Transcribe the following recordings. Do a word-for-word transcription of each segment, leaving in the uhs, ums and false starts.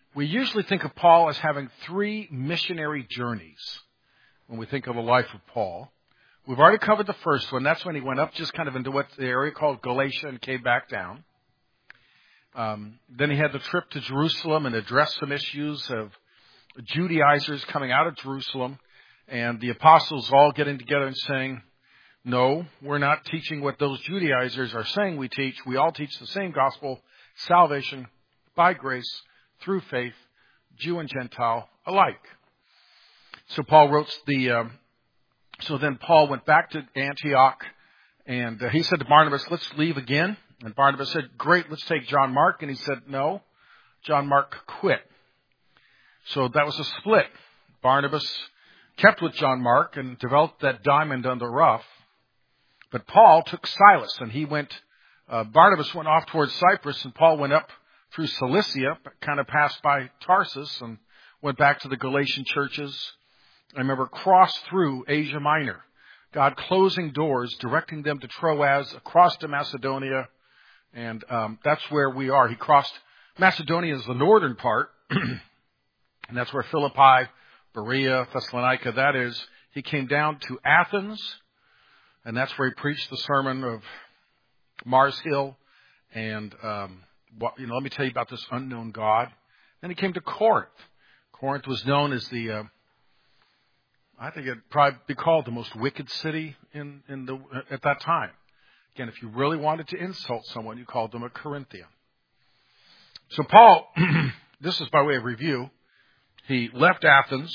We usually think of Paul as having three missionary journeys when we think of the life of Paul. We've already covered the first one. That's when he went up just kind of into what the area called Galatia and came back down. Um, then he had the trip to Jerusalem and addressed some issues of Judaizers coming out of Jerusalem and the apostles all getting together and saying, no, we're not teaching what those Judaizers are saying we teach. We all teach the same gospel, salvation by grace, through faith, Jew and Gentile alike. So Paul wrote the, um, so then Paul went back to Antioch and uh, he said to Barnabas, let's leave again. And Barnabas said, great, let's take John Mark. And he said, no, John Mark quit. So that was a split. Barnabas kept with John Mark and developed that diamond on the rough. But Paul took Silas and he went, uh, Barnabas went off towards Cyprus and Paul went up through Cilicia, kind of passed by Tarsus and went back to the Galatian churches. I remember crossed through Asia Minor, God closing doors, directing them to Troas, across to Macedonia, and um, that's where we are. He crossed, Macedonia is the northern part, and that's where Philippi, Berea, Thessalonica, that is. He came down to Athens, and that's where he preached the sermon of Mars Hill, and um, what, you know, let me tell you about this unknown God. Then he came to Corinth. Corinth was known as the, uh, I think it'd probably be called the most wicked city in, in the at that time. Again, if you really wanted to insult someone, you called them a Corinthian. So Paul, this is by way of review, he left Athens.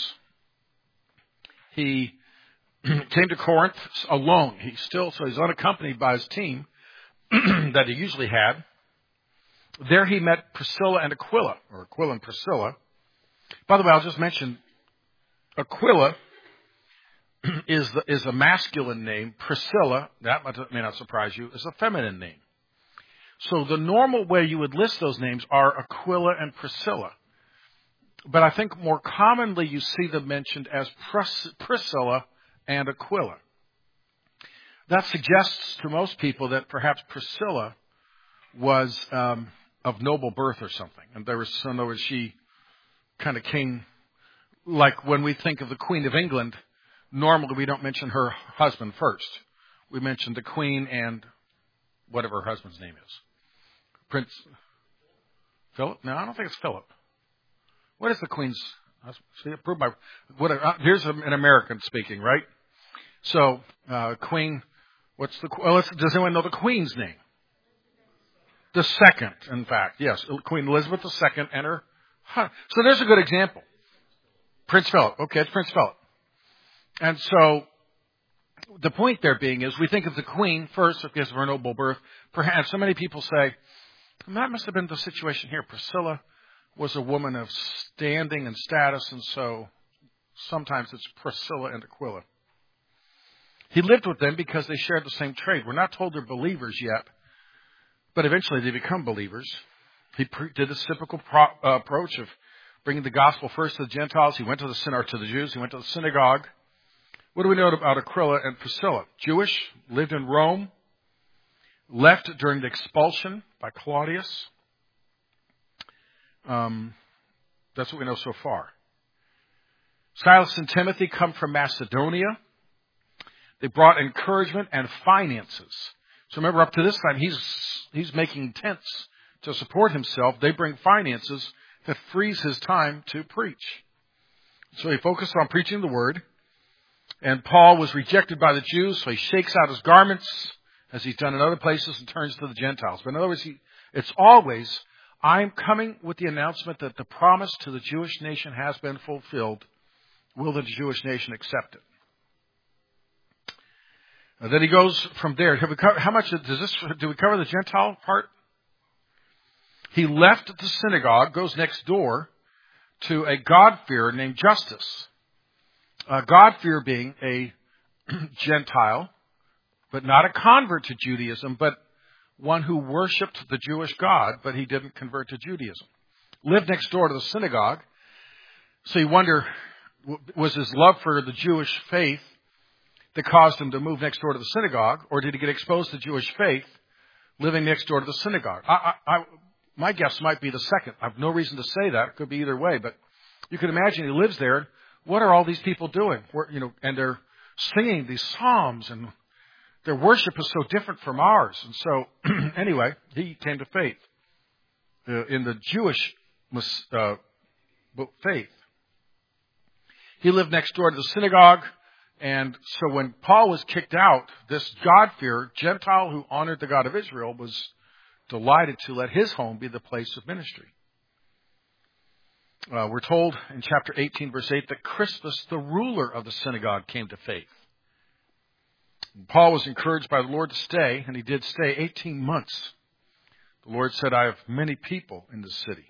He came to Corinth alone. He still, so he's unaccompanied by his team that he usually had. There he met Priscilla and Aquila, or Aquila and Priscilla. By the way, I'll just mention Aquila is the, is a masculine name. Priscilla, that may not surprise you, is a feminine name. So the normal way you would list those names are Aquila and Priscilla. But I think more commonly you see them mentioned as Pris- Priscilla and Aquila. That suggests to most people that perhaps Priscilla was um, of noble birth or something. And there was, so in other words, she kind of came, like when we think of the Queen of England, normally we don't mention her husband first. We mention the Queen and whatever her husband's name is. Prince Philip? No, I don't think it's Philip. What is the Queen's husband? See, approved by, what, uh, here's an American speaking, right? So, uh, Queen, what's the, well, let's, does anyone know the Queen's name? The second, in fact, yes, Queen Elizabeth the Second and her. Huh. So there's a good example. Prince Philip. Okay, it's Prince Philip. And so the point there being is we think of the Queen first because of her noble birth. Perhaps so many people say, that must have been the situation here. Priscilla was a woman of standing and status, and so sometimes it's Priscilla and Aquila. He lived with them because they shared the same trade. We're not told they're believers yet, but eventually they become believers. He pre- did this typical pro- uh, approach of bringing the gospel first to the Gentiles. He went to the syn- or to the Jews. He went to the synagogue. What do we know about Aquila and Priscilla? Jewish, lived in Rome, left during the expulsion by Claudius. Um, that's what we know so far. Silas and Timothy come from Macedonia. They brought encouragement and finances. So remember, up to this time, he's he's making tents to support himself. They bring finances that frees his time to preach. So he focused on preaching the word. And Paul was rejected by the Jews, so he shakes out his garments, as he's done in other places, and turns to the Gentiles. But in other words, he, it's always, I'm coming with the announcement that the promise to the Jewish nation has been fulfilled. Will the Jewish nation accept it? And then he goes from there. Have we covered, how much does this? Do we cover the Gentile part? He left the synagogue, goes next door to a God-fearer named Justus. Uh, God-fearer being a Gentile, but not a convert to Judaism, but one who worshipped the Jewish God, but he didn't convert to Judaism. Lived next door to the synagogue. So you wonder, was his love for the Jewish faith that caused him to move next door to the synagogue, or did he get exposed to Jewish faith living next door to the synagogue? I, I, I, my guess might be the second. I have no reason to say that. It could be either way, but you can imagine he lives there. What are all these people doing? Where, you know, and they're singing these psalms, and their worship is so different from ours. And so, anyway, he came to faith uh, in the Jewish uh, faith. He lived next door to the synagogue, and so when Paul was kicked out, this God-fearer Gentile who honored the God of Israel was delighted to let his home be the place of ministry. Uh, we're told in chapter eighteen, verse eight, that Crispus, the ruler of the synagogue, came to faith. Paul was encouraged by the Lord to stay, and he did stay eighteen months. The Lord said, I have many people in this city.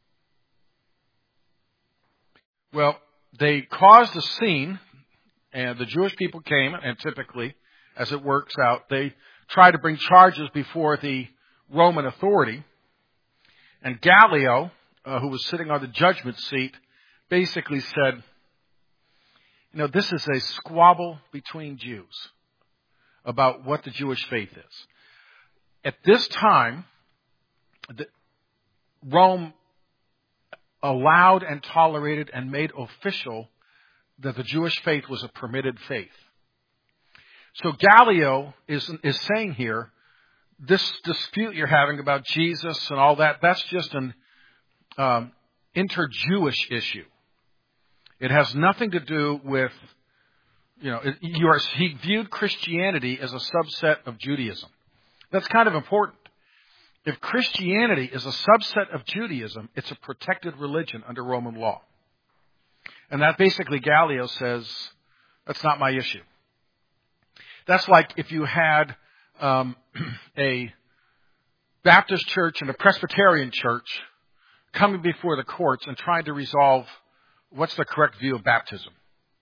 Well, they caused a scene, and the Jewish people came, and typically, as it works out, they try to bring charges before the Roman authority. And Gallio, uh, who was sitting on the judgment seat, basically said, you know, this is a squabble between Jews about what the Jewish faith is. At this time, the, Rome allowed and tolerated and made official that the Jewish faith was a permitted faith. So Gallio is, is saying here, this dispute you're having about Jesus and all that, that's just an um, inter-Jewish issue. It has nothing to do with, you know, it, you are, he viewed Christianity as a subset of Judaism. That's kind of important. If Christianity is a subset of Judaism, it's a protected religion under Roman law. And that basically, Gallio says, that's not my issue. That's like if you had um, a Baptist church and a Presbyterian church coming before the courts and trying to resolve what's the correct view of baptism.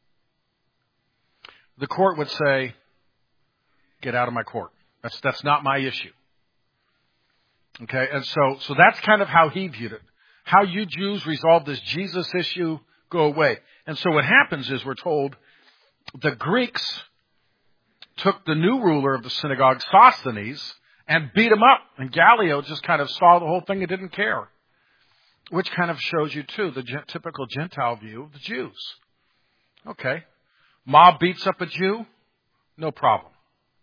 The court would say, get out of my court. That's, that's not my issue. Okay, and so, so that's kind of how he viewed it. How you Jews resolve this Jesus issue, go away. And so what happens is, we're told, the Greeks took the new ruler of the synagogue, Sosthenes, and beat him up. And Gallio just kind of saw the whole thing and didn't care. Which kind of shows you, too, the typical Gentile view of the Jews. Okay, mob beats up a Jew, no problem.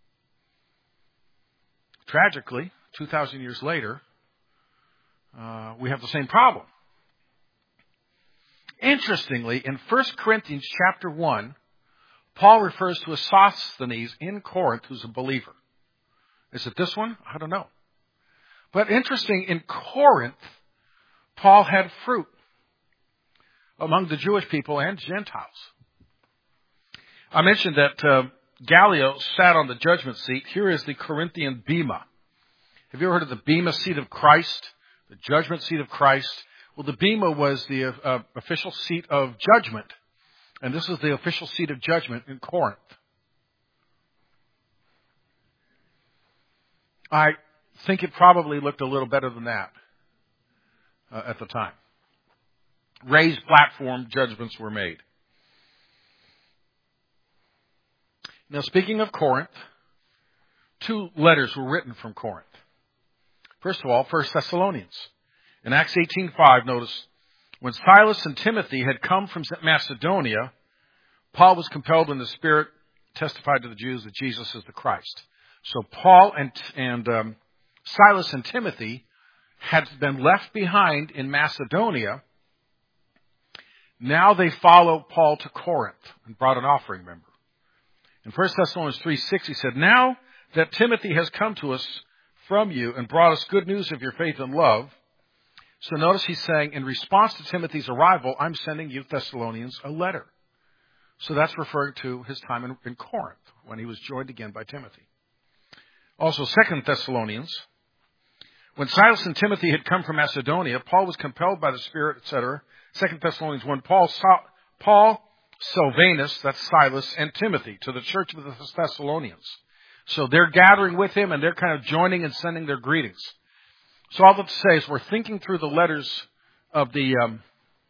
Tragically, two thousand years later, uh, we have the same problem. Interestingly, in First Corinthians chapter one, Paul refers to a Sosthenes in Corinth who's a believer. Is it this one? I don't know. But interesting, in Corinth, Paul had fruit among the Jewish people and Gentiles. I mentioned that uh, Gallio sat on the judgment seat. Here is the Corinthian bema. Have you ever heard of the bema seat of Christ? The judgment seat of Christ? Well, the bema was the uh, official seat of judgment. And this is the official seat of judgment in Corinth. I think it probably looked a little better than that uh, at the time. Raised platform judgments were made. Now, speaking of Corinth, two letters were written from Corinth. First of all, First Thessalonians. In Acts eighteen five, notice, when Silas and Timothy had come from Macedonia, Paul was compelled in the Spirit, testified to the Jews that Jesus is the Christ. So Paul and, and um, Silas and Timothy had been left behind in Macedonia. Now they follow Paul to Corinth and brought an offering, remember. In First Thessalonians three six, he said, now that Timothy has come to us from you and brought us good news of your faith and love. So notice he's saying, in response to Timothy's arrival, I'm sending you, Thessalonians, a letter. So that's referring to his time in, in Corinth, when he was joined again by Timothy. Also, Second Thessalonians, when Silas and Timothy had come from Macedonia, Paul was compelled by the Spirit, et cetera. Second Thessalonians one, Paul, saw, Paul, Silvanus, that's Silas, and Timothy to the church of the Thessalonians. So they're gathering with him, and they're kind of joining and sending their greetings. So all that to say is, we're thinking through the letters of the... Um,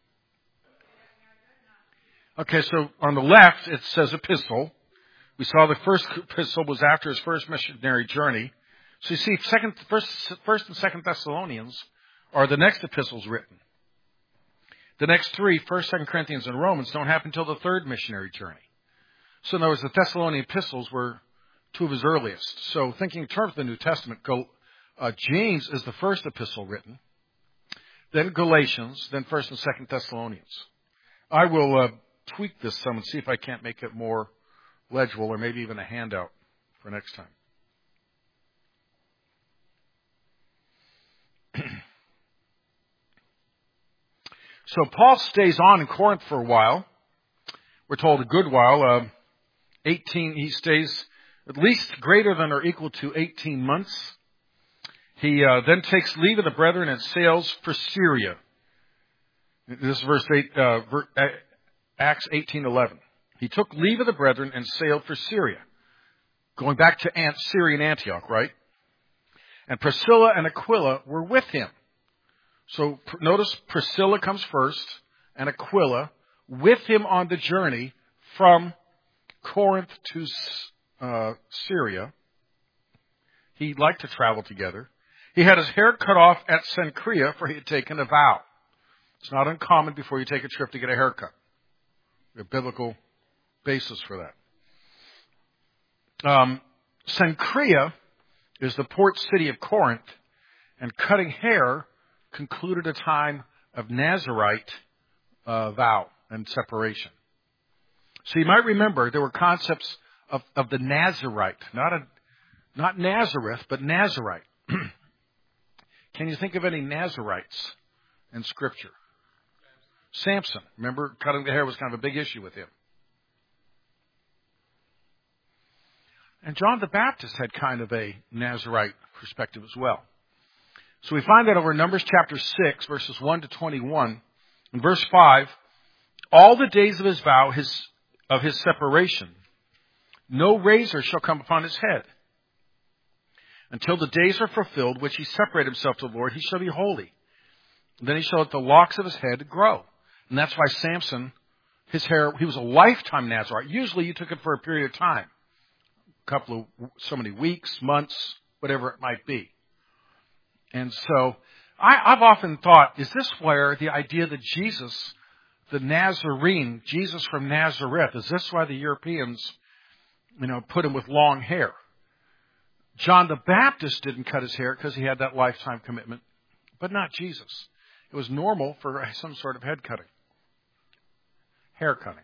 okay, so on the left, it says epistle. We saw the first epistle was after his first missionary journey. So you see, second, first, first and Second Thessalonians are the next epistles written. The next three, First, Second Corinthians, and Romans, don't happen until the third missionary journey. So in other words, the Thessalonian epistles were two of his earliest. So thinking in terms of the New Testament, go, uh, James is the first epistle written, then Galatians, then First and Second Thessalonians. I will uh, tweak this some and see if I can't make it more legible, or maybe even a handout for next time. So Paul stays on in Corinth for a while. We're told a good while. Uh, eighteen. He stays at least greater than or equal to eighteen months. He uh, then takes leave of the brethren and sails for Syria. This is verse eight, uh, Acts eighteen eleven. He took leave of the brethren and sailed for Syria, going back to Ant- Syrian Antioch, right? And Priscilla and Aquila were with him. So notice Priscilla comes first and Aquila with him on the journey from Corinth to uh, Syria. He liked to travel together. He had his hair cut off at Cenchrea, for he had taken a vow. It's not uncommon before you take a trip to get a haircut. There's a biblical basis for that. Um, Cenchrea is the port city of Corinth, and cutting hair concluded a time of Nazarite uh, vow and separation. So you might remember there were concepts of, of the Nazarite, not a, not Nazareth, but Nazarite. Can you think of any Nazarites in Scripture? Samson. Remember, cutting the hair was kind of a big issue with him. And John the Baptist had kind of a Nazarite perspective as well. So we find that over Numbers chapter six, verses one to twenty-one. In verse five, all the days of his vow, his, of his separation, no razor shall come upon his head. Until the days are fulfilled, which he separated himself to the Lord, he shall be holy. Then he shall let the locks of his head grow. And that's why Samson, his hair, he was a lifetime Nazarite. Usually you took it for a period of time. A couple of, so many weeks, months, whatever it might be. And so I, I've often thought, is this where the idea that Jesus, the Nazarene, Jesus from Nazareth, is this why the Europeans, you know, put him with long hair? John the Baptist didn't cut his hair because he had that lifetime commitment, but not Jesus. It was normal for some sort of head cutting, hair cutting.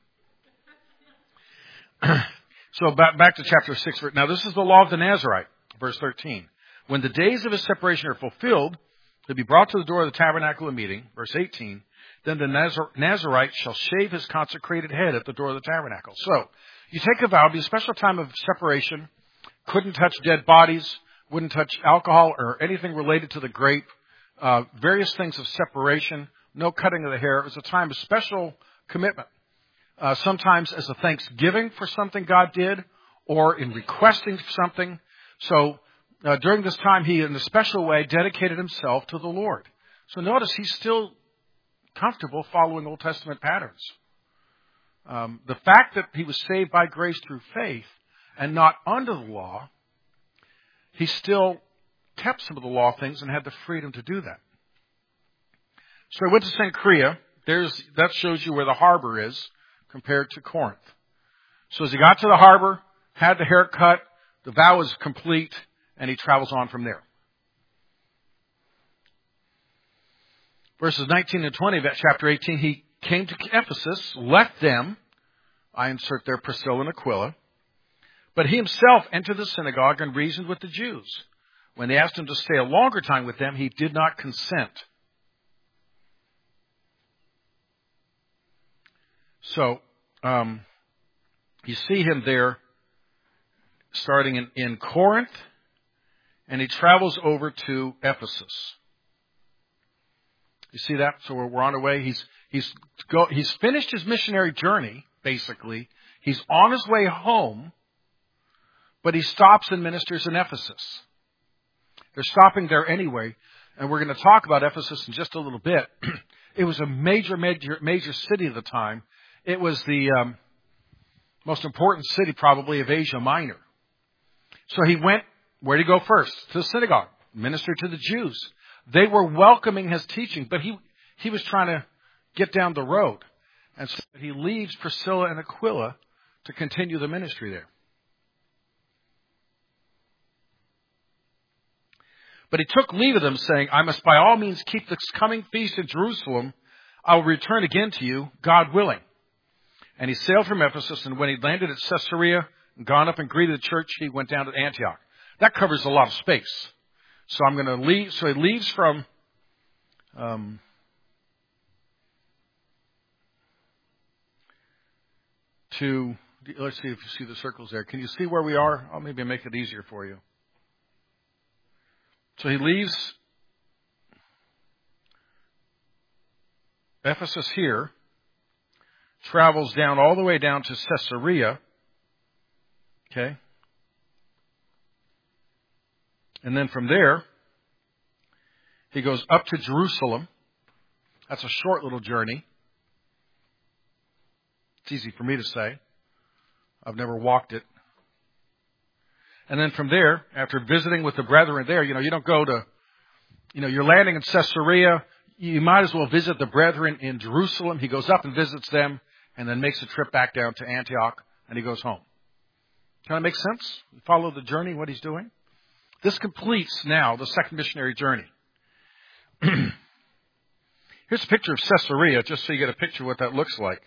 So back, back to chapter six. Now this is the law of the Nazarite, verse thirteen. When the days of his separation are fulfilled, he'll be brought to the door of the tabernacle of meeting, verse eighteen. Then the Nazar- Nazarite shall shave his consecrated head at the door of the tabernacle. So you take a vow, it'll be a special time of separation. Couldn't touch dead bodies, wouldn't touch alcohol or anything related to the grape. Uh, various things of separation, no cutting of the hair. It was a time of special commitment. Uh, sometimes as a thanksgiving for something God did, or in requesting something. So uh, during this time, he, in a special way, dedicated himself to the Lord. So notice he's still comfortable following Old Testament patterns. Um, the fact that he was saved by grace through faith and not under the law, he still kept some of the law things and had the freedom to do that. So I went to Cenchrea. There's, that shows you where the harbor is compared to Corinth. So as he got to the harbor, had the haircut, the vow was complete, and he travels on from there. Verses nineteen and twenty of that chapter eighteen, he came to Ephesus, left them. I insert there Priscilla and Aquila. But he himself entered the synagogue and reasoned with the Jews. When they asked him to stay a longer time with them, he did not consent. So, um, you see him there starting in, in Corinth, and he travels over to Ephesus. You see that? So we're, we're on our way. He's, he's, go, he's finished his missionary journey, basically. He's on his way home, but he stops and ministers in Ephesus. They're stopping there anyway, and we're going to talk about Ephesus in just a little bit. It was a major, major, major city at the time. It was the um, most important city probably of Asia Minor. So he went, where did he go first? To the synagogue, ministered to the Jews. They were welcoming his teaching, but he, he was trying to get down the road. And so he leaves Priscilla and Aquila to continue the ministry there. But he took leave of them, saying, I must by all means keep this coming feast in Jerusalem. I will return again to you, God willing. And he sailed from Ephesus, and when he landed at Caesarea and gone up and greeted the church, he went down to Antioch. That covers a lot of space. So I'm going to leave. So he leaves from um, to, let's see if you see the circles there. Can you see where we are? I'll maybe make it easier for you. So he leaves Ephesus here, travels down all the way down to Caesarea, okay? And then from there, he goes up to Jerusalem. That's a short little journey. It's easy for me to say. I've never walked it. And then from there, after visiting with the brethren there, you know, you don't go to, you know, you're landing in Caesarea. You might as well visit the brethren in Jerusalem. He goes up and visits them and then makes a trip back down to Antioch and he goes home. Can that make sense? You follow the journey, what he's doing? This completes now the second missionary journey. Here's a picture of Caesarea, just so you get a picture of what that looks like.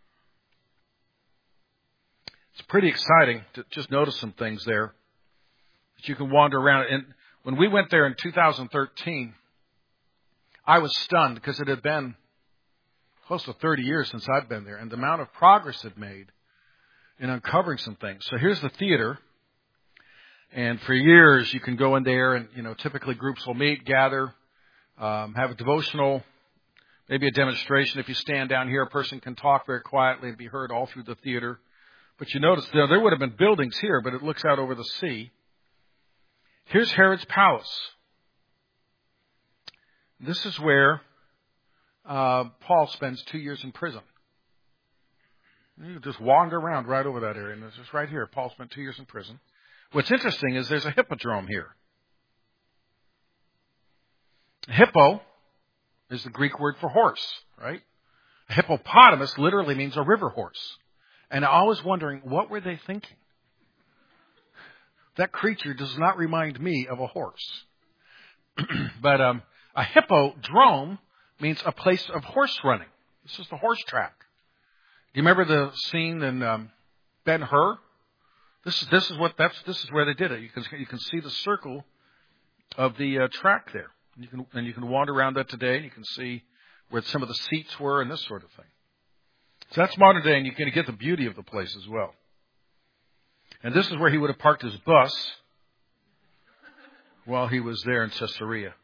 It's pretty exciting to just notice some things there. That you can wander around. And when we went there in two thousand thirteen, I was stunned because it had been close to thirty years since I'd been there, and the amount of progress it made in uncovering some things. So here's the theater, and for years you can go in there, and you know typically groups will meet, gather, um, have a devotional, maybe a demonstration. If you stand down here, a person can talk very quietly and be heard all through the theater. But you notice you know, there would have been buildings here, but it looks out over the sea. Here's Herod's palace. This is where uh, Paul spends two years in prison. You just wander around right over that area, and it's just right here. Paul spent two years in prison. What's interesting is there's a hippodrome here. Hippo is the Greek word for horse, right? A hippopotamus literally means a river horse. And I was wondering, what were they thinking? That creature does not remind me of a horse. But um, a hippodrome means a place of horse running. This is the horse track. Do you remember the scene in um, Ben-Hur? This is this is what that's this is where they did it. You can you can see the circle of the uh, track there. You can and you can wander around that today. You can see where some of the seats were and this sort of thing. So that's modern day, and you can get the beauty of the place as well. And this is where he would have parked his bus while he was there in Caesarea.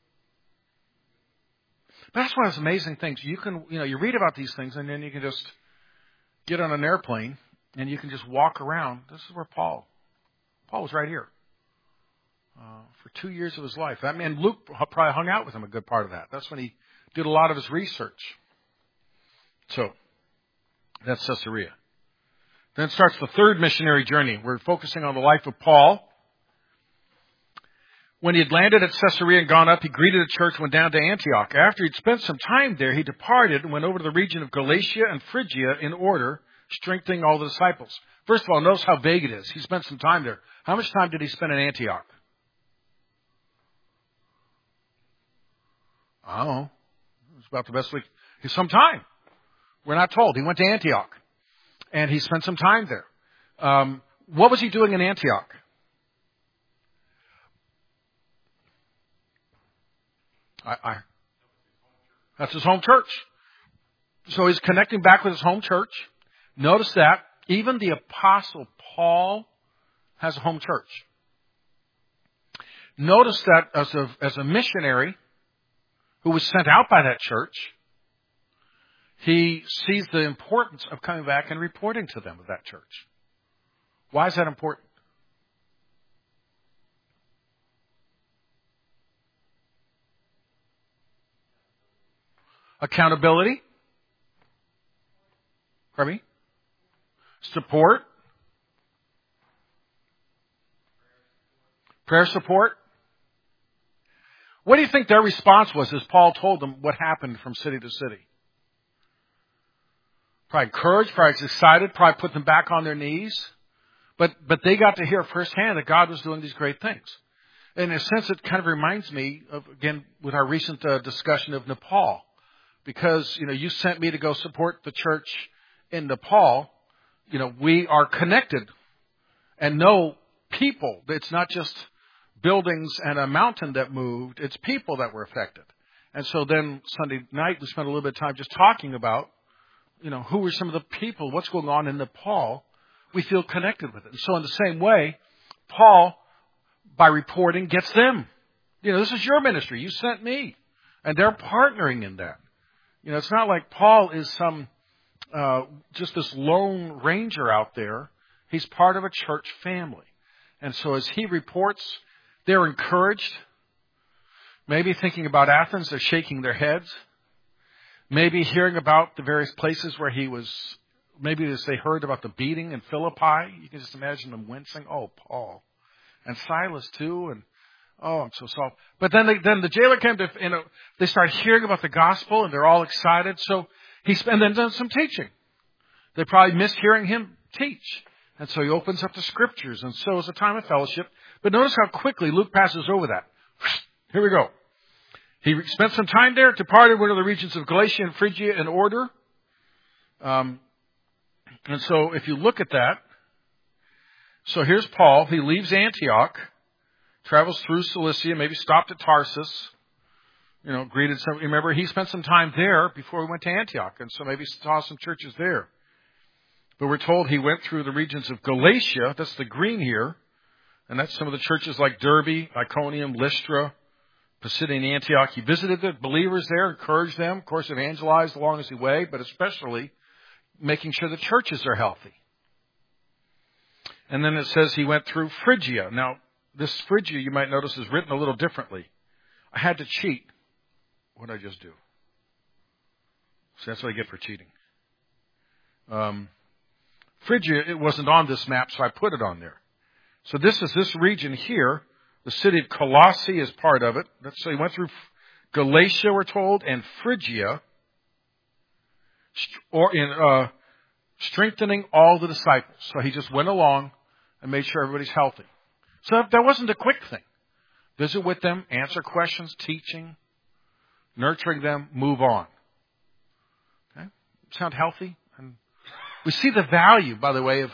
But that's one of those amazing things. You can, you know, you read about these things, and then you can just get on an airplane, and you can just walk around. This is where Paul, Paul was right here uh, for two years of his life. I mean, Luke probably hung out with him a good part of that. That's when he did a lot of his research. So that's Caesarea. Then starts the third missionary journey. We're focusing on the life of Paul. When he had landed at Caesarea and gone up, he greeted the church and went down to Antioch. After he'd spent some time there, he departed and went over to the region of Galatia and Phrygia in order, strengthening all the disciples. First of all, notice how vague it is. He spent some time there. How much time did he spend in Antioch? I don't know. It was about the best week. Some time. We're not told. He went to Antioch. And he spent some time there. Um, what was he doing in Antioch? I, I, that's his home church. So he's connecting back with his home church. Notice that even the Apostle Paul has a home church. Notice that as a, as a missionary who was sent out by that church, he sees the importance of coming back and reporting to them of that church. Why is that important? Accountability. Pardon me? Support. Prayer support. What do you think their response was as Paul told them what happened from city to city? Probably encouraged, probably excited, probably put them back on their knees. But but they got to hear firsthand that God was doing these great things. In a sense, it kind of reminds me of, again, with our recent uh, discussion of Nepal. Because, you know, you sent me to go support the church in Nepal. You know, we are connected and know people. It's not just buildings and a mountain that moved. It's people that were affected. And so then Sunday night, we spent a little bit of time just talking about, you know, who were some of the people, what's going on in Nepal. We feel connected with it. And so in the same way, Paul, by reporting, gets them. You know, this is your ministry. You sent me. And they're partnering in that. You know, it's not like Paul is some, uh, just this lone ranger out there. He's part of a church family. And so as he reports, they're encouraged. Maybe thinking about Athens, they're shaking their heads. Maybe hearing about the various places where he was, maybe as they heard about the beating in Philippi, you can just imagine them wincing. Oh, Paul. And Silas too, and oh, I'm so sorry. But then, they, then the jailer came to, you know, they start hearing about the gospel, and they're all excited. So he and then done some teaching. They probably missed hearing him teach, and so he opens up the scriptures, and so it's a time of fellowship. But notice how quickly Luke passes over that. Here we go. He spent some time there, departed one of the regions of Galatia and Phrygia in order. Um, and so if you look at that, so here's Paul. He leaves Antioch, travels through Cilicia, maybe stopped at Tarsus, you know, greeted some. Remember, he spent some time there before he went to Antioch, and so maybe saw some churches there. But we're told he went through the regions of Galatia. That's the green here. And that's some of the churches like Derbe, Iconium, Lystra, Pisidian Antioch. He visited the believers there, encouraged them, of course, evangelized along as he went, but especially making sure the churches are healthy. And then it says he went through Phrygia. Now, this Phrygia, you might notice, is written a little differently. I had to cheat. What did I just do? So that's what I get for cheating. Um, Phrygia, it wasn't on this map, so I put it on there. So this is this region here. The city of Colossae is part of it. So he went through Galatia, we're told, and Phrygia, or in uh, strengthening all the disciples. So he just went along and made sure everybody's healthy. So that wasn't a quick thing. Visit with them, answer questions, teaching, nurturing them, move on. Okay? Sound healthy? And we see the value, by the way, of,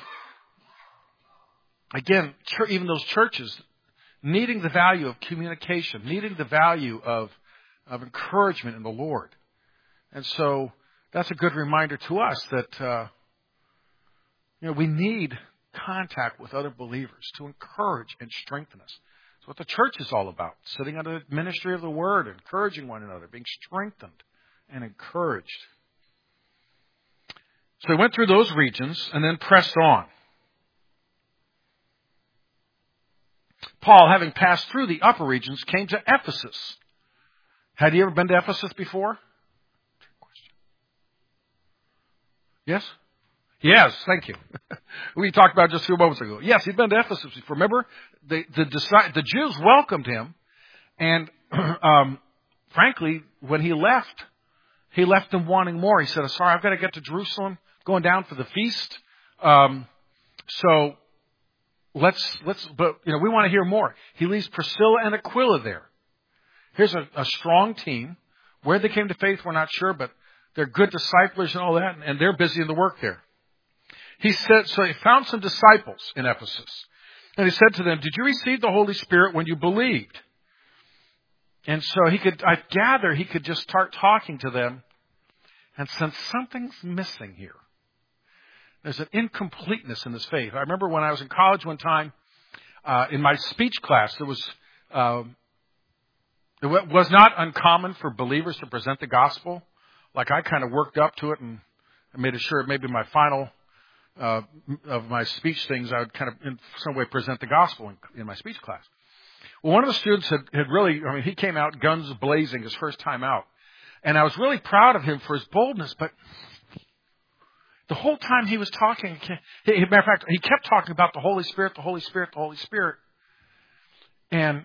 again, even those churches needing the value of communication, needing the value of, of encouragement in the Lord. And so that's a good reminder to us that, uh, you know, we need contact with other believers to encourage and strengthen us. That's what the church is all about. Sitting under the ministry of the Word, encouraging one another, being strengthened and encouraged. So he went through those regions and then pressed on. Paul, having passed through the upper regions, came to Ephesus. Had he ever been to Ephesus before? Yes? Yes, thank you. We talked about it just a few moments ago. Yes, he'd been to Ephesus before. Remember, the the, the Jews welcomed him, and um, frankly, when he left, he left them wanting more. He said, sorry, I've got to get to Jerusalem, going down for the feast. Um, so let's, let's, but, you know, we want to hear more. He leaves Priscilla and Aquila there. Here's a, a strong team. Where they came to faith, we're not sure, but they're good disciplers and all that, and they're busy in the work there. He said, so he found some disciples in Ephesus. And he said to them, did you receive the Holy Spirit when you believed? And so he could, I gather he could just start talking to them and sense something's missing here. There's an incompleteness in this faith. I remember when I was in college one time, uh, in my speech class, there was, uh, it was not uncommon for believers to present the gospel. Like I kind of worked up to it and I made sure maybe my final uh, of my speech things, I would kind of in some way present the gospel in, in my speech class. Well, one of the students had, had really, I mean, he came out guns blazing his first time out. And I was really proud of him for his boldness, but the whole time he was talking, he, matter of fact, he kept talking about the Holy Spirit, the Holy Spirit, the Holy Spirit. And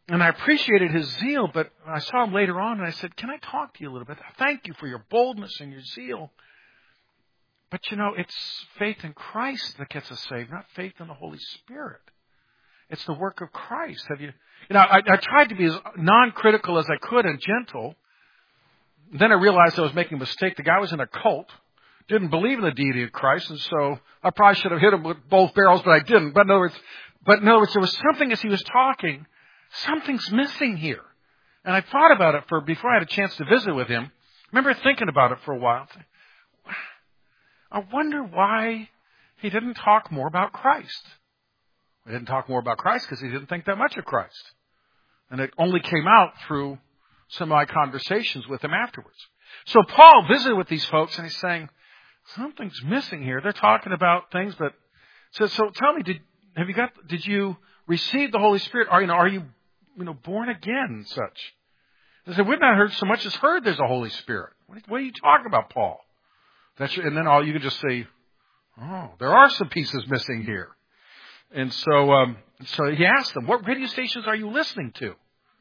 And I appreciated his zeal, but I saw him later on and I said, can I talk to you a little bit? Thank you for your boldness and your zeal. But you know, it's faith in Christ that gets us saved, not faith in the Holy Spirit. It's the work of Christ. Have you, you know, I, I tried to be as non-critical as I could and gentle. Then I realized I was making a mistake. The guy was in a cult, didn't believe in the deity of Christ, and so I probably should have hit him with both barrels, but I didn't. But in other words, but in other words, there was something as he was talking, something's missing here. And I thought about it for before I had a chance to visit with him. I remember thinking about it for a while. I wonder why he didn't talk more about Christ. He didn't talk more about Christ because he didn't think that much of Christ. And it only came out through some of my conversations with him afterwards. So Paul visited with these folks and he's saying, something's missing here. They're talking about things, but so, so tell me, did, have you got, did you receive the Holy Spirit? Are you know, are you, you know, born again and such? I said, we've not heard so much as heard there's a Holy Spirit. What, what are you talking about, Paul? That's your, and then all you can just say, oh, there are some pieces missing here. And so, um, so he asked them, what radio stations are you listening to?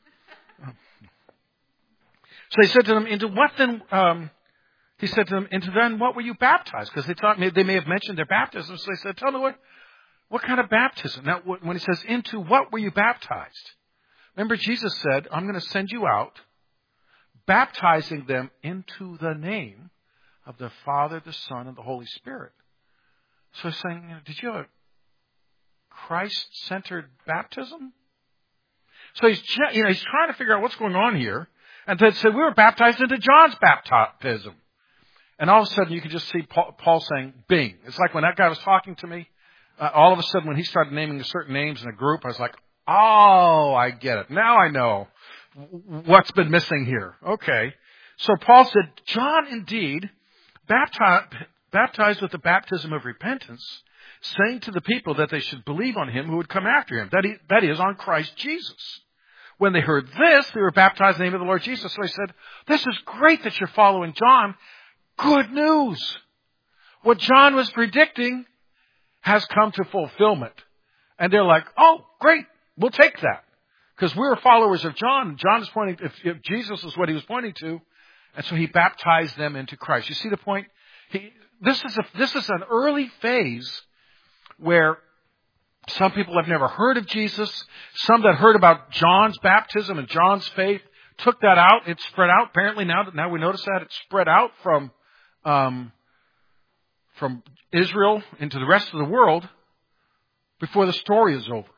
So he said to them, into what then, um, he said to them, into then what were you baptized? Because they thought maybe they may have mentioned their baptism. So they said, tell me what, what kind of baptism? Now, when he says, into what were you baptized? Remember, Jesus said, I'm going to send you out, baptizing them into the name of the Father, the Son, and the Holy Spirit. So he's saying, you know, did you have a Christ-centered baptism? So he's, you know, he's trying to figure out what's going on here. And then said, we were baptized into John's baptism. And all of a sudden, you could just see Paul, Paul saying, bing. It's like when that guy was talking to me, uh, all of a sudden, when he started naming certain names in a group, I was like, oh, I get it. Now I know what's been missing here. Okay. So Paul said, John indeed baptized, baptized with the baptism of repentance, saying to the people that they should believe on him who would come after him, that, he, that is, on Christ Jesus. When they heard this, they were baptized in the name of the Lord Jesus. So he said, this is great that you're following John. Good news. What John was predicting has come to fulfillment. And they're like, oh, great. We'll take that. Because we're followers of John. John is pointing, if, if Jesus is what he was pointing to. And so he baptized them into Christ. You see the point? He, this is a, this is an early phase where some people have never heard of Jesus. Some that heard about John's baptism and John's faith took that out. It spread out. Apparently now that now we notice that it spread out from um, from Israel into the rest of the world before the story is over.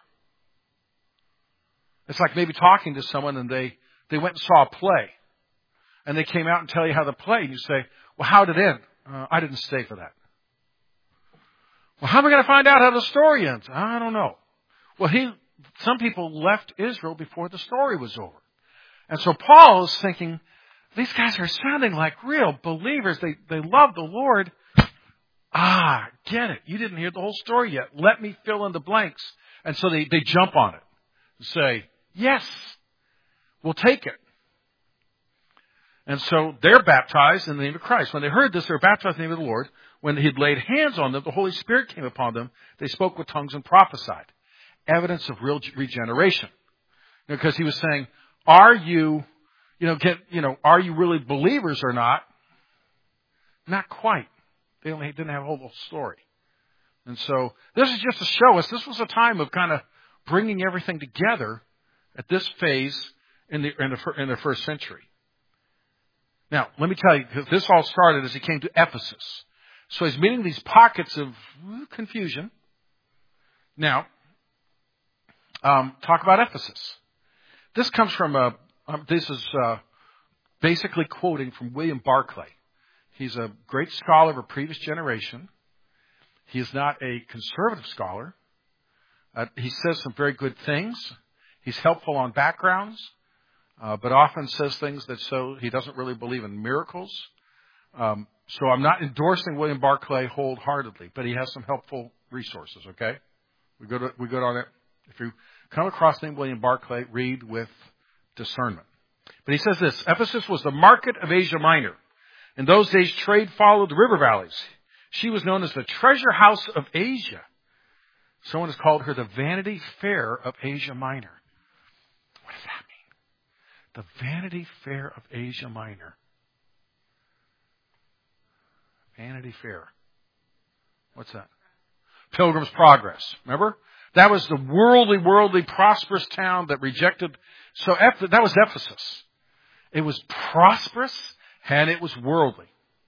It's like maybe talking to someone and they, they went and saw a play. And they came out and tell you how the play. And you say, well, how did it end? Uh, I didn't stay for that. Well, how am I going to find out how the story ends? I don't know. Well, he, some people left Israel before the story was over. And so Paul is thinking, these guys are sounding like real believers. They, they love the Lord. Ah, get it. You didn't hear the whole story yet. Let me fill in the blanks. And so they, they jump on it and say, yes, we'll take it. And so they're baptized in the name of Christ. When they heard this, they were baptized in the name of the Lord. When he had laid hands on them, the Holy Spirit came upon them. They spoke with tongues and prophesied. Evidence of real regeneration. Because he was saying, are you, you know, get, you know, are you really believers or not? Not quite. They only didn't have a whole story. And so this is just to show us this was a time of kind of bringing everything together at this phase in the in the, in the first century. Now, let me tell you, because this all started as he came to Ephesus. So he's meeting these pockets of confusion. Now, um, talk about Ephesus. This comes from a, um, this is uh, basically quoting from William Barclay. He's a great scholar of a previous generation. He is not a conservative scholar. Uh, he says some very good things. He's helpful on backgrounds, uh, but often says things that show he doesn't really believe in miracles. Um, so I'm not endorsing William Barclay wholeheartedly, but he has some helpful resources, okay? We go to, we go on it. If you come across the name William Barclay, read with discernment. But he says this, Ephesus was the market of Asia Minor. In those days, trade followed the river valleys. She was known as the treasure house of Asia. Someone has called her the Vanity Fair of Asia Minor. What does that mean? The Vanity Fair of Asia Minor. Vanity Fair. What's that? Pilgrim's Progress. Remember? That was the worldly, worldly, prosperous town that rejected. So that was Ephesus. It was prosperous and it was worldly.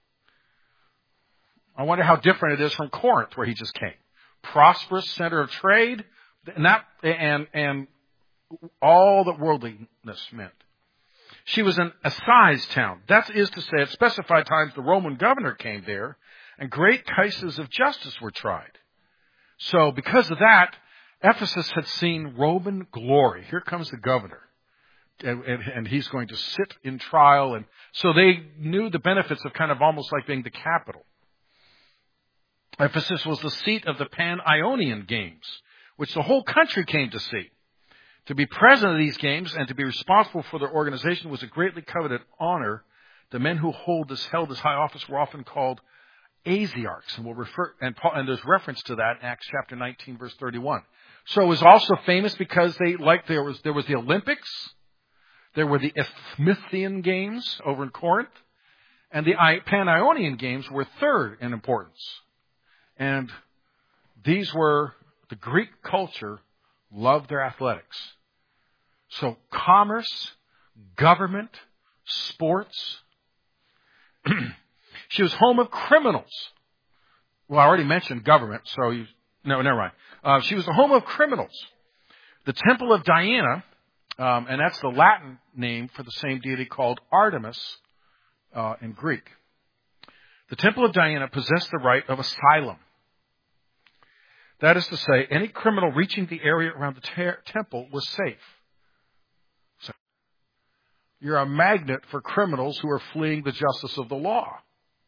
I wonder how different it is from Corinth, where he just came. Prosperous center of trade, and that, and and all that worldliness meant. She was an assize town. That is to say, at specified times, the Roman governor came there, and great cases of justice were tried. So, because of that, Ephesus had seen Roman glory. Here comes the governor, and, and, and he's going to sit in trial, and so they knew the benefits of kind of almost like being the capital. Ephesus was the seat of the Pan-Ionian Games, which the whole country came to see. To be present at these games and to be responsible for their organization was a greatly coveted honor. The men who hold this, held this high office were often called Asiarchs, and we'll refer and, Paul, and there's reference to that in Acts chapter nineteen, verse thirty-one. So it was also famous because they like there was there was the Olympics, there were the Isthmian Games over in Corinth, and the Pan-Ionian Games were third in importance. And these were, the Greek culture loved their athletics. So commerce, government, sports. She was home of criminals. Well, I already mentioned government, so you, no, never mind. Uh, she was the home of criminals. The Temple of Diana, um, and that's the Latin name for the same deity called Artemis uh, in Greek. The Temple of Diana possessed the right of asylum. That is to say, any criminal reaching the area around the ter- temple was safe. So you're a magnet for criminals who are fleeing the justice of the law.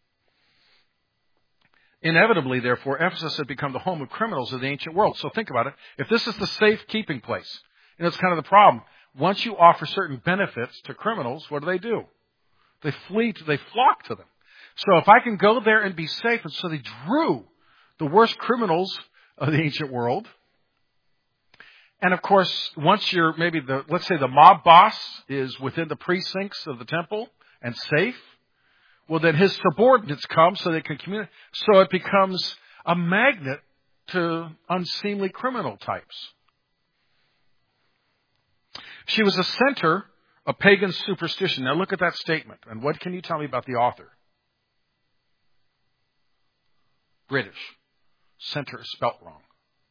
Inevitably, therefore, Ephesus had become the home of criminals of the ancient world. So think about it. If this is the safe-keeping place, you know, it's kind of the problem. Once you offer certain benefits to criminals, what do they do? They flee, to, they flock to them. So if I can go there and be safe, and so they drew the worst criminals of the ancient world. And of course, once you're maybe the, let's say the mob boss is within the precincts of the temple and safe, well then his subordinates come so they can communicate. So it becomes a magnet to unseemly criminal types. She was a center of pagan superstition. Now look at that statement. And what can you tell me about the author? British. Center is spelt wrong.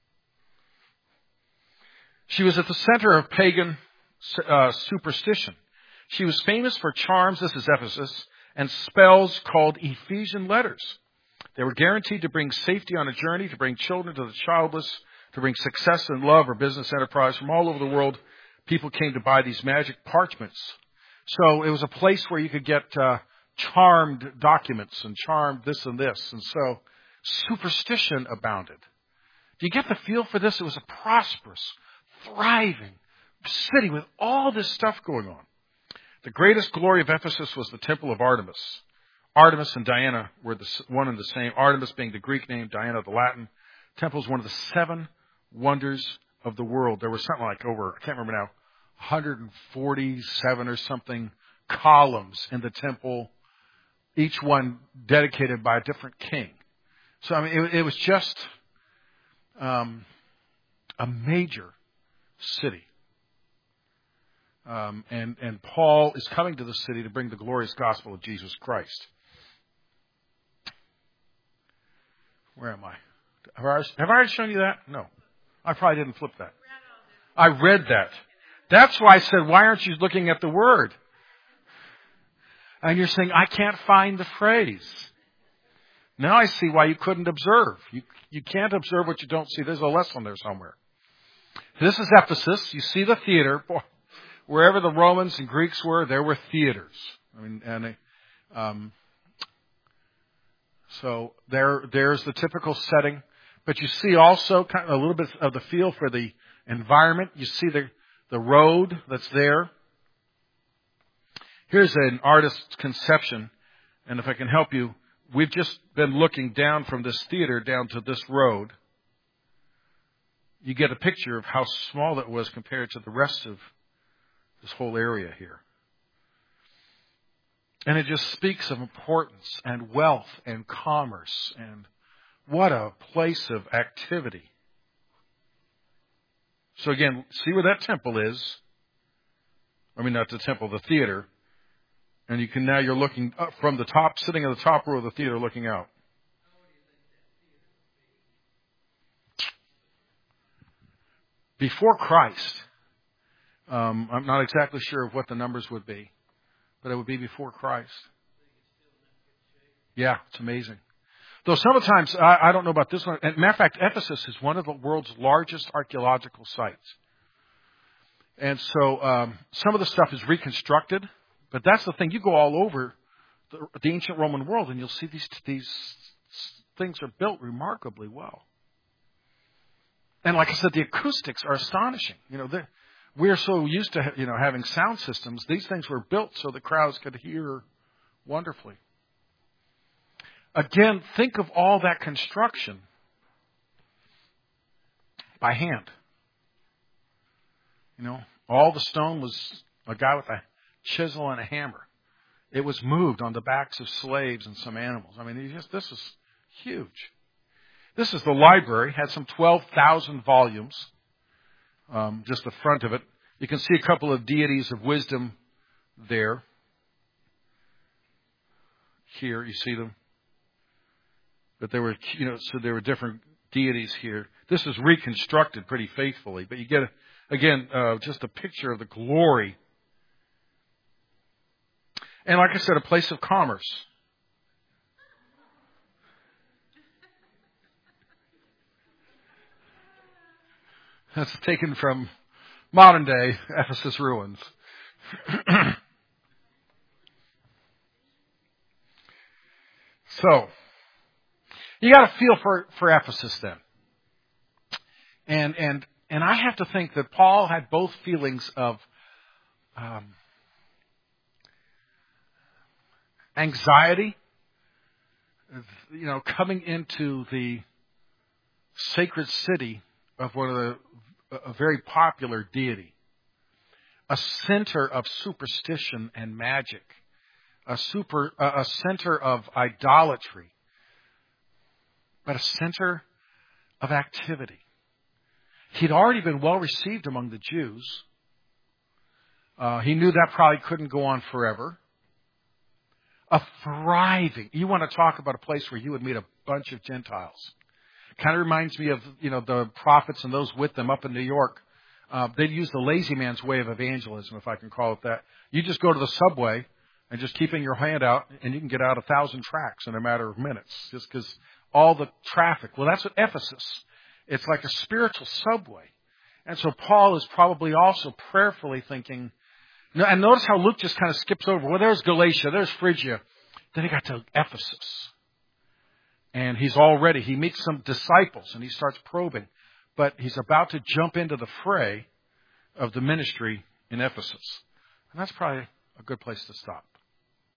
She was at the center of pagan uh, superstition. She was famous for charms, this is Ephesus, and spells called Ephesian letters. They were guaranteed to bring safety on a journey, to bring children to the childless, to bring success in love or business enterprise. From all over the world, people came to buy these magic parchments. So it was a place where you could get uh, charmed documents and charmed this and this. And so superstition abounded. Do you get the feel for this? It was a prosperous, thriving city with all this stuff going on. The greatest glory of Ephesus was the Temple of Artemis. Artemis and Diana were the one and the same. Artemis being the Greek name, Diana the Latin. Temple is one of the seven wonders of the world. There was something like over, I can't remember now, one hundred forty-seven or something columns in the temple, each one dedicated by a different king. So, I mean, it, it was just um, a major city. Um, and, and Paul is coming to the city to bring the glorious gospel of Jesus Christ. Where am I? Have I, have I already shown you that? No. I probably didn't flip that. I read that. That's why I said, why aren't you looking at the word? And you're saying, I can't find the phrase. Now I see why you couldn't observe. You, you can't observe what you don't see. There's a lesson there somewhere. This is Ephesus. You see the theater. Wherever the Romans and Greeks were, there were theaters. I mean, and um, so there, there's the typical setting. But you see also kind of a little bit of the feel for the environment. You see the the road that's there. Here's an artist's conception, and if I can help you, we've just been looking down from this theater down to this road. You get a picture of how small it was compared to the rest of this whole area here. And it just speaks of importance and wealth and commerce, and what a place of activity. So again, see where that temple is. I mean, not the temple, the theater. And you can now, you're looking up from the top, sitting at the top row of the theater looking out. Before Christ, um, I'm not exactly sure of what the numbers would be, but it would be before Christ. Yeah, it's amazing. Though sometimes, I, I don't know about this one. As a matter of fact, Ephesus is one of the world's largest archaeological sites. And so um, some of the stuff is reconstructed, but that's the thing. You go all over the, the ancient Roman world and you'll see these, these things are built remarkably well. And like I said, the acoustics are astonishing. You know, we're so used to, you know, having sound systems. These things were built so the crowds could hear wonderfully. Again, think of all that construction by hand. You know, all the stone was a guy with a chisel and a hammer. It was moved on the backs of slaves and some animals. I mean, just, this is huge. This is the library. Had some twelve thousand volumes. Um, just the front of it. You can see a couple of deities of wisdom there. Here, you see them. But there were, you know, so there were different deities here. This is reconstructed pretty faithfully, but you get, a, again, uh, just a picture of the glory. And like I said, a place of commerce. That's taken from modern day Ephesus ruins. So, you got to feel for, for Ephesus then. And, and, and I have to think that Paul had both feelings of, um, anxiety, you know, coming into the sacred city of one of the, a very popular deity, a center of superstition and magic, a super, a center of idolatry, but a center of activity. He'd already been well received among the Jews. Uh, he knew that probably couldn't go on forever. A thriving, you want to talk about a place where you would meet a bunch of Gentiles. Kind of reminds me of, you know, the prophets and those with them up in New York. Uh, they'd use the lazy man's way of evangelism, if I can call it that. You just go to the subway and just keeping your hand out, and you can get out a thousand tracts in a matter of minutes, just because all the traffic. Well, that's what Ephesus. It's like a spiritual subway. And so Paul is probably also prayerfully thinking, and notice how Luke just kind of skips over. Well, there's Galatia, there's Phrygia. Then he got to Ephesus. And he's already, he meets some disciples and he starts probing. But he's about to jump into the fray of the ministry in Ephesus. And that's probably a good place to stop.